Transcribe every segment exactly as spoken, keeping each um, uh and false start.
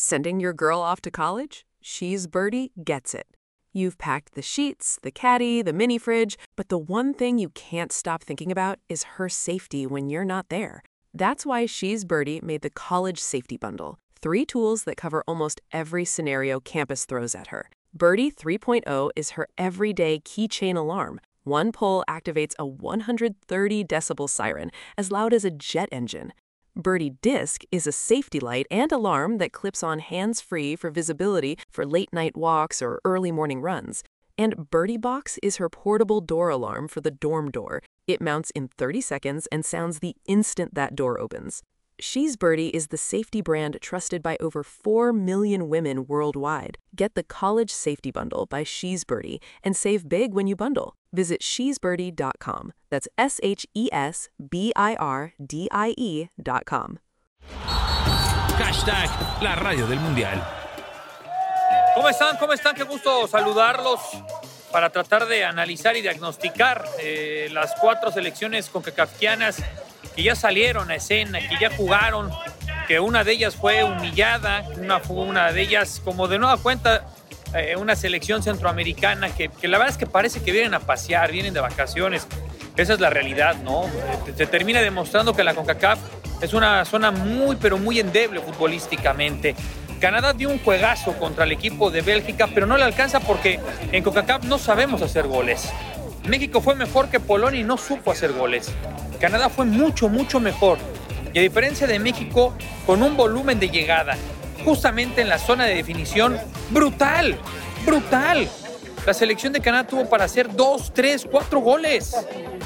Sending your girl off to college? She's Birdie gets it. You've packed the sheets, the caddy, the mini fridge, but the one thing you can't stop thinking about is her safety when you're not there. That's why She's Birdie made the College Safety Bundle. Three tools that cover almost every scenario campus throws at her. Birdie three point oh is her everyday keychain alarm. One pull activates a one hundred thirty decibel siren, as loud as a jet engine. Birdie Disc is a safety light and alarm that clips on hands-free for visibility for late-night walks or early morning runs. And Birdie Box is her portable door alarm for the dorm door. It mounts in thirty seconds and sounds the instant that door opens. She's Birdie is the safety brand trusted by over four million women worldwide. Get the College Safety Bundle by She's Birdie and save big when you bundle. Visit she's birdie dot com. That's S H E S B I R D I E dot com. Hashtag la radio del Mundial. ¿Cómo están? ¿Cómo están? Qué gusto saludarlos para tratar de analizar y diagnosticar eh, las cuatro selecciones concacafquianas que ya salieron a escena, que ya jugaron, que una de ellas fue humillada, una, una de ellas, como de nueva cuenta, eh, una selección centroamericana que, que la verdad es que parece que vienen a pasear, vienen de vacaciones. Esa es la realidad, ¿no? Se termina demostrando que la CONCACAF es una zona muy, pero muy endeble futbolísticamente. Canadá dio un juegazo contra el equipo de Bélgica, pero no le alcanza porque en CONCACAF no sabemos hacer goles. México fue mejor que Polonia y no supo hacer goles. Canadá fue mucho, mucho mejor. Y a diferencia de México, con un volumen de llegada, justamente en la zona de definición, brutal, brutal. La selección de Canadá tuvo para hacer dos, tres, cuatro goles.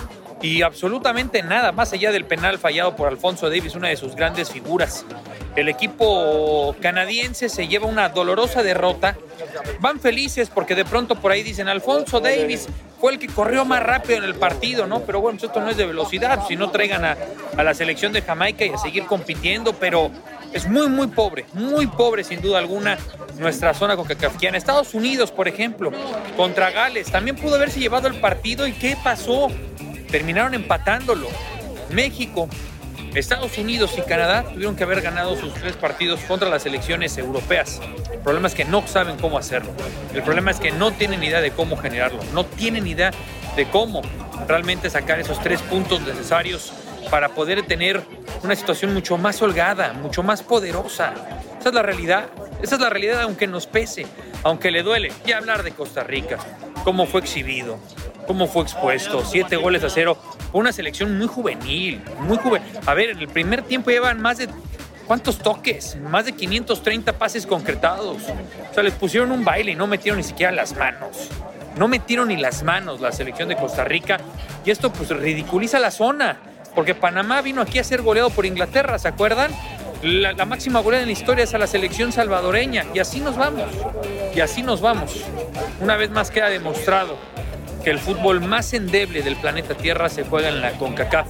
Y absolutamente nada, más allá del penal fallado por Alphonso Davies, una de sus grandes figuras. El equipo canadiense se lleva una dolorosa derrota. Van felices porque de pronto por ahí dicen Alphonso Davies fue el que corrió más rápido en el partido, ¿no? Pero bueno, esto no es de velocidad, si no traigan a, a la selección de Jamaica y a seguir compitiendo, pero es muy, muy pobre, muy pobre sin duda alguna nuestra zona concacafquiana. Estados Unidos, por ejemplo, contra Gales, también pudo haberse llevado el partido y ¿qué pasó? Terminaron empatándolo. México, Estados Unidos y Canadá tuvieron que haber ganado sus tres partidos contra las selecciones europeas. El problema es que no saben cómo hacerlo. El problema es que no tienen idea de cómo generarlo. No tienen idea de cómo realmente sacar esos tres puntos necesarios para poder tener una situación mucho más holgada, mucho más poderosa. Esa es la realidad. Esa es la realidad, aunque nos pese, aunque le duele. Y hablar de Costa Rica, cómo fue exhibido, cómo fue expuesto, siete goles a cero. Una selección muy juvenil, muy juvenil. A ver, en el primer tiempo llevan más de, ¿cuántos toques? Más de quinientos treinta pases concretados. O sea, les pusieron un baile y no metieron ni siquiera las manos. No metieron ni las manos la selección de Costa Rica. Y esto pues ridiculiza la zona. Porque Panamá vino aquí a ser goleado por Inglaterra, ¿se acuerdan? La, la máxima goleada en la historia es a la selección salvadoreña. Y así nos vamos. Y así nos vamos. Una vez más queda demostrado que el fútbol más endeble del planeta Tierra se juega en la CONCACAF.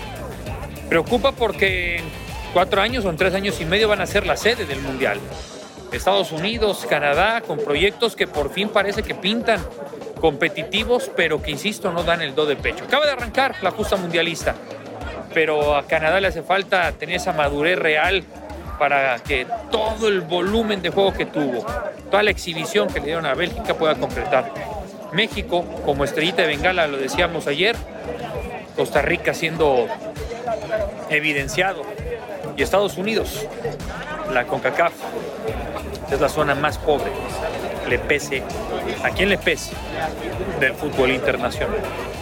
Preocupa porque en cuatro años o en tres años y medio van a ser la sede del Mundial. Estados Unidos, Canadá, con proyectos que por fin parece que pintan, competitivos, pero que, insisto, no dan el do de pecho. Acaba de arrancar la justa mundialista, pero a Canadá le hace falta tener esa madurez real para que todo el volumen de juego que tuvo, toda la exhibición que le dieron a Bélgica pueda concretar. México, como estrellita de bengala, lo decíamos ayer, Costa Rica siendo evidenciado, y Estados Unidos, la CONCACAF, es la zona más pobre, le pese, a quien le pese, del fútbol internacional.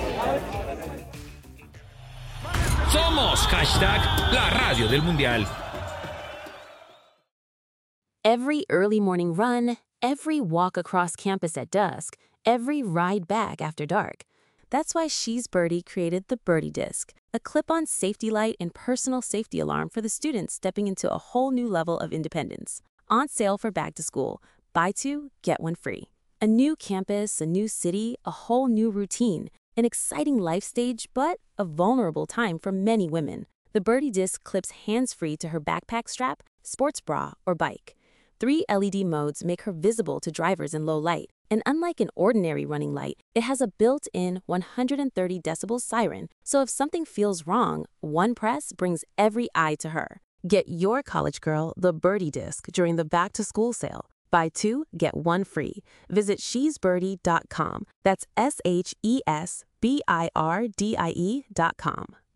Somos hashtag la radio del Mundial. Every early morning run, every walk across campus at dusk, every ride back after dark. That's why She's Birdie created the Birdie Disc, a clip-on safety light and personal safety alarm for the students stepping into a whole new level of independence. On sale for back to school. Buy two, get one free. A new campus, a new city, a whole new routine. An exciting life stage, but a vulnerable time for many women. The Birdie Disc clips hands-free to her backpack strap, sports bra, or bike. Three L E D modes make her visible to drivers in low light. And unlike an ordinary running light, it has a built-in one hundred thirty decibel siren, so if something feels wrong, one press brings every eye to her. Get your college girl the Birdie Disc during the back-to-school sale. Buy two, get one free. Visit she's birdie dot com. That's S H E S B I R D I E dot com.